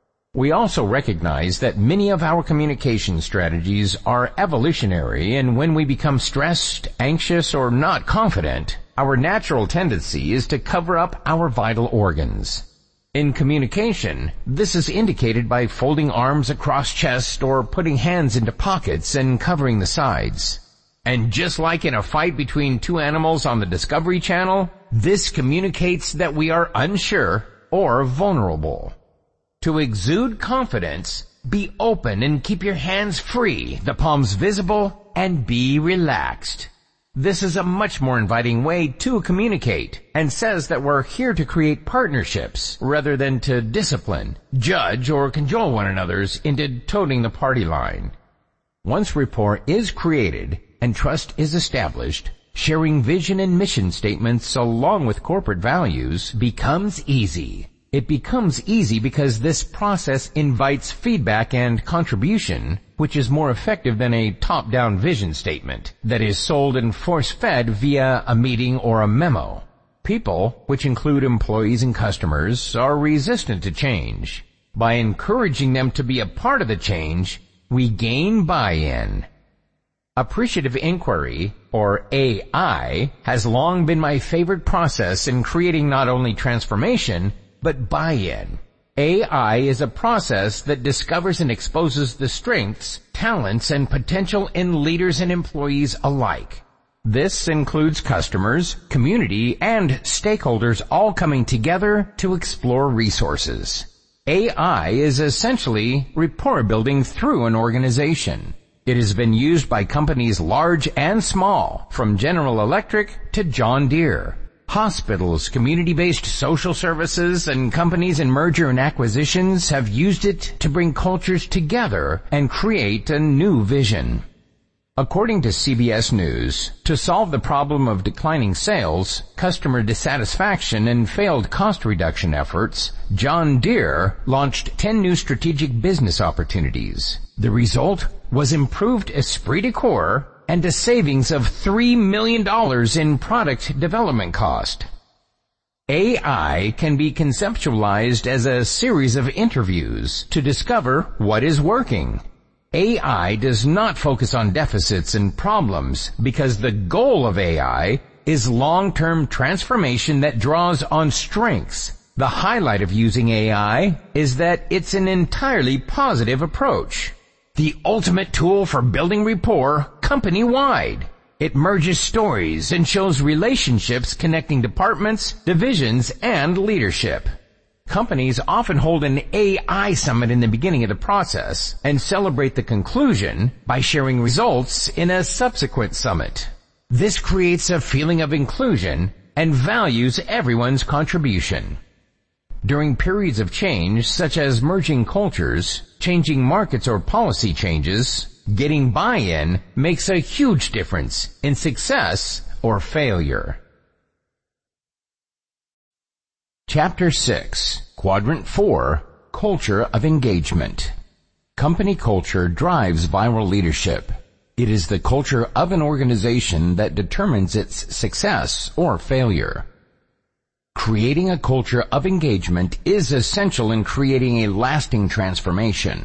We also recognize that many of our communication strategies are evolutionary, and when we become stressed, anxious, or not confident, our natural tendency is to cover up our vital organs. In communication, this is indicated by folding arms across chest or putting hands into pockets and covering the sides. And just like in a fight between two animals on the Discovery Channel, this communicates that we are unsure or vulnerable. To exude confidence, be open and keep your hands free, the palms visible, and be relaxed. This is a much more inviting way to communicate and says that we're here to create partnerships rather than to discipline, judge, or cajole one another's into toting the party line. Once rapport is created and trust is established, sharing vision and mission statements along with corporate values becomes easy. It becomes easy because this process invites feedback and contribution, which is more effective than a top-down vision statement that is sold and force-fed via a meeting or a memo. People, which include employees and customers, are resistant to change. By encouraging them to be a part of the change, we gain buy-in. Appreciative inquiry, or AI, has long been my favorite process in creating not only transformation, but buy-in. AI is a process that discovers and exposes the strengths, talents, and potential in leaders and employees alike. This includes customers, community, and stakeholders all coming together to explore resources. AI is essentially rapport building through an organization. It has been used by companies large and small, from General Electric to John Deere. Hospitals, community-based social services, and companies in merger and acquisitions have used it to bring cultures together and create a new vision. According to CBS News, to solve the problem of declining sales, customer dissatisfaction, and failed cost reduction efforts, John Deere launched 10 new strategic business opportunities. The result was improved esprit de corps and a savings of $3 million in product development cost. AI can be conceptualized as a series of interviews to discover what is working. AI does not focus on deficits and problems because the goal of AI is long-term transformation that draws on strengths. The highlight of using AI is that it's an entirely positive approach. The ultimate tool for building rapport company-wide. It merges stories and shows relationships connecting departments, divisions, and leadership. Companies often hold an AI summit in the beginning of the process and celebrate the conclusion by sharing results in a subsequent summit. This creates a feeling of inclusion and values everyone's contribution. During periods of change, such as merging cultures, changing markets, or policy changes, getting buy-in makes a huge difference in success or failure. Chapter 6, Quadrant 4, Culture of Engagement. Company culture drives viral leadership. It is the culture of an organization that determines its success or failure. Creating a culture of engagement is essential in creating a lasting transformation.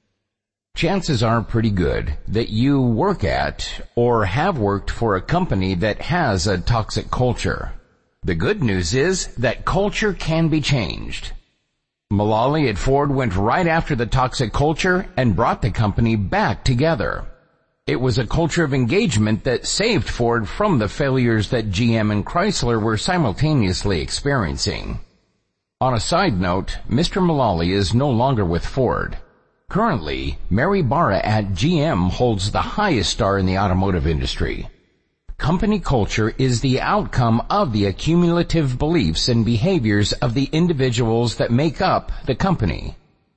Chances are pretty good that you work at or have worked for a company that has a toxic culture. The good news is that culture can be changed. Mullally at Ford went right after the toxic culture and brought the company back together. It was a culture of engagement that saved Ford from the failures that GM and Chrysler were simultaneously experiencing. On a side note, Mr. Mullally is no longer with Ford. Currently, Mary Barra at GM holds the highest star in the automotive industry. Company culture is the outcome of the accumulative beliefs and behaviors of the individuals that make up the company.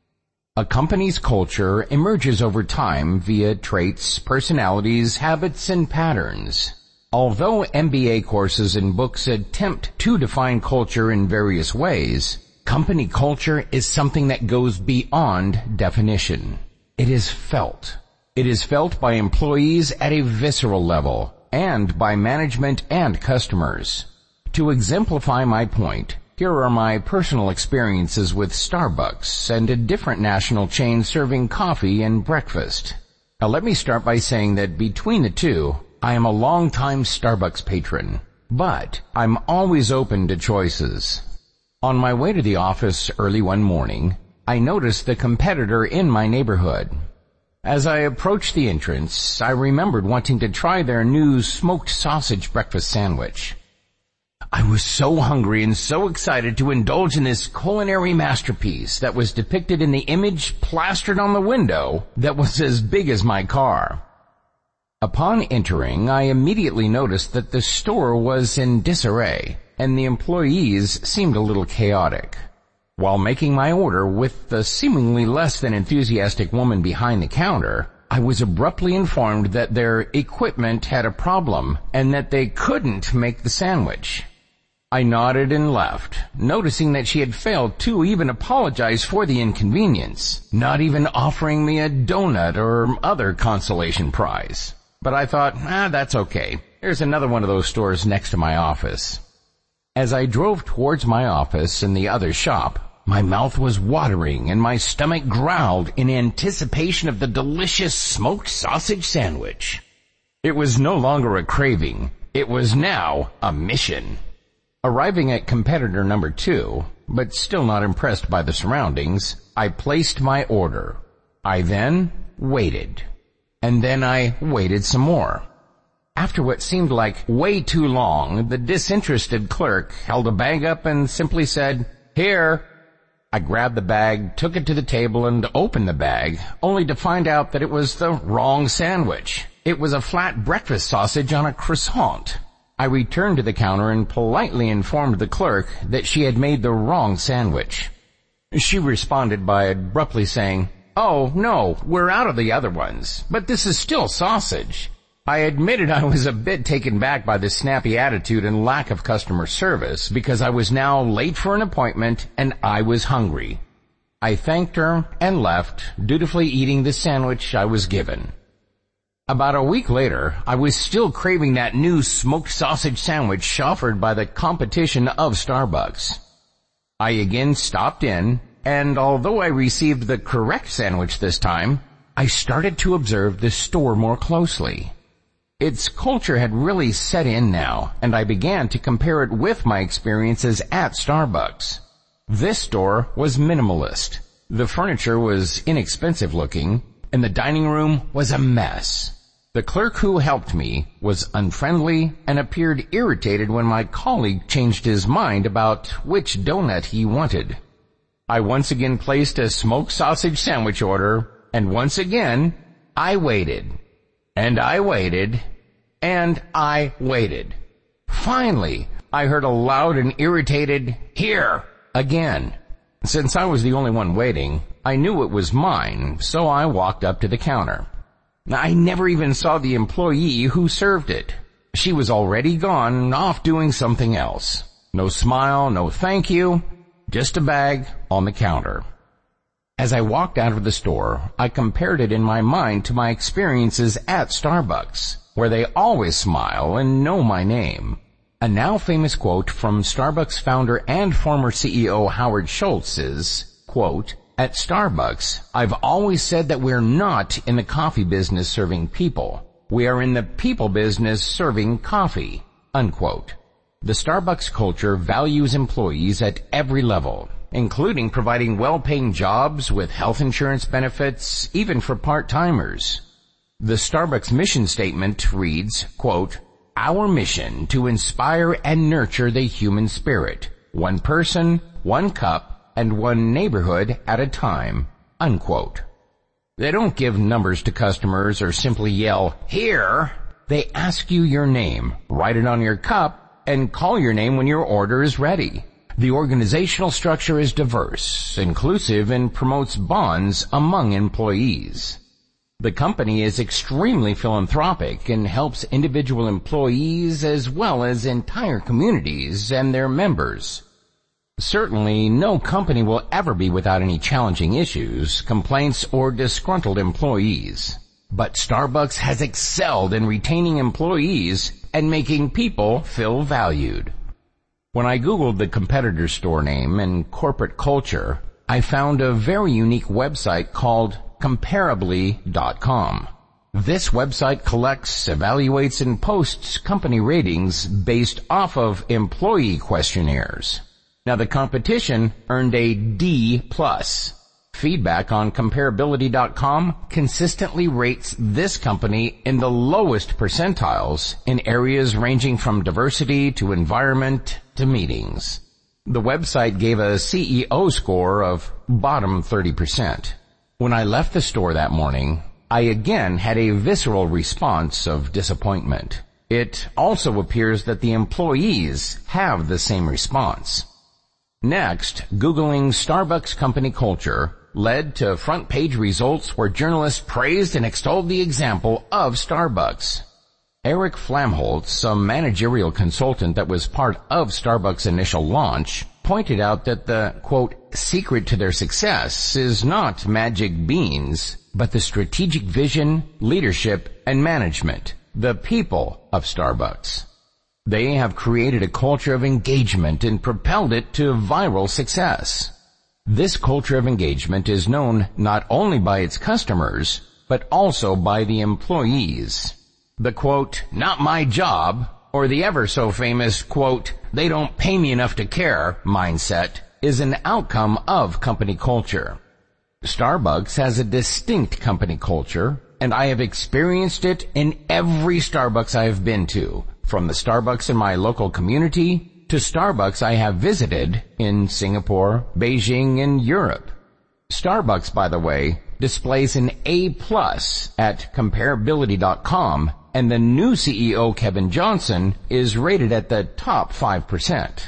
A company's culture emerges over time via traits, personalities, habits, and patterns. Although MBA courses and books attempt to define culture in various ways, company culture is something that goes beyond definition. It is felt. It is felt by employees at a visceral level and by management and customers. To exemplify my point, here are my personal experiences with Starbucks and a different national chain serving coffee and breakfast. Now let me start by saying that between the two, I am a longtime Starbucks patron, but I'm always open to choices. On my way to the office early one morning, I noticed the competitor in my neighborhood. As I approached the entrance, I remembered wanting to try their new smoked sausage breakfast sandwich. I was so hungry and so excited to indulge in this culinary masterpiece that was depicted in the image plastered on the window that was as big as my car. Upon entering, I immediately noticed that the store was in disarray, and the employees seemed a little chaotic. While making my order with the seemingly less than enthusiastic woman behind the counter, I was abruptly informed that their equipment had a problem and that they couldn't make the sandwich. I nodded and left, noticing that she had failed to even apologize for the inconvenience, not even offering me a donut or other consolation prize. But I thought, that's okay. There's another one of those stores next to my office. As I drove towards my office in the other shop, my mouth was watering and my stomach growled in anticipation of the delicious smoked sausage sandwich. It was no longer a craving. It was now a mission. Arriving at competitor number 2, but still not impressed by the surroundings, I placed my order. I then waited. And then I waited some more. After what seemed like way too long, the disinterested clerk held a bag up and simply said, "Here." I grabbed the bag, took it to the table, and opened the bag, only to find out that it was the wrong sandwich. It was a flat breakfast sausage on a croissant. I returned to the counter and politely informed the clerk that she had made the wrong sandwich. She responded by abruptly saying, "Oh, no, we're out of the other ones, but this is still sausage." I admitted I was a bit taken back by the snappy attitude and lack of customer service because I was now late for an appointment and I was hungry. I thanked her and left, dutifully eating the sandwich I was given. About a week later, I was still craving that new smoked sausage sandwich offered by the competition of Starbucks. I again stopped in, and although I received the correct sandwich this time, I started to observe the store more closely. Its culture had really set in now, and I began to compare it with my experiences at Starbucks. This store was minimalist. The furniture was inexpensive looking, and the dining room was a mess. The clerk who helped me was unfriendly and appeared irritated when my colleague changed his mind about which donut he wanted. I once again placed a smoked sausage sandwich order, and once again, I waited. And I waited. And I waited. Finally, I heard a loud and irritated, "Here!" again. Since I was the only one waiting, I knew it was mine, so I walked up to the counter. I never even saw the employee who served it. She was already gone, off doing something else. No smile, no thank you, just a bag on the counter. As I walked out of the store, I compared it in my mind to my experiences at Starbucks, where they always smile and know my name. A now famous quote from Starbucks founder and former CEO Howard Schultz is, quote, "At Starbucks, I've always said that we're not in the coffee business serving people. We are in the people business serving coffee," unquote. The Starbucks culture values employees at every level, including providing well-paying jobs with health insurance benefits, even for part-timers. The Starbucks mission statement reads, quote, "Our mission to inspire and nurture the human spirit, one person, one cup, and one neighborhood at a time," unquote. They don't give numbers to customers or simply yell, "Here!" They ask you your name, write it on your cup, and call your name when your order is ready. The organizational structure is diverse, inclusive, and promotes bonds among employees. The company is extremely philanthropic and helps individual employees as well as entire communities and their members. Certainly, no company will ever be without any challenging issues, complaints, or disgruntled employees. But Starbucks has excelled in retaining employees and making people feel valued. When I Googled the competitor store name and corporate culture, I found a very unique website called Comparably.com. This website collects, evaluates, and posts company ratings based off of employee questionnaires. Now, the competition earned a D+. Feedback on Comparability.com consistently rates this company in the lowest percentiles in areas ranging from diversity to environment to meetings. The website gave a CEO score of bottom 30%. When I left the store that morning, I again had a visceral response of disappointment. It also appears that the employees have the same response. Next, Googling Starbucks company culture led to front-page results where journalists praised and extolled the example of Starbucks. Eric Flamholtz, a managerial consultant that was part of Starbucks' initial launch, pointed out that the, quote, "secret to their success is not magic beans, but the strategic vision, leadership, and management, the people of Starbucks. They have created a culture of engagement and propelled it to viral success. This culture of engagement is known not only by its customers, but also by the employees. The quote, 'not my job' or the ever so famous, quote, "they don't pay me enough to care" mindset is an outcome of company culture. Starbucks has a distinct company culture, and I have experienced it in every Starbucks I have been to, from the Starbucks in my local community to Starbucks I have visited in Singapore, Beijing, and Europe. Starbucks, by the way, displays an A+ at comparability.com, and the new CEO, Kevin Johnson, is rated at the top 5%.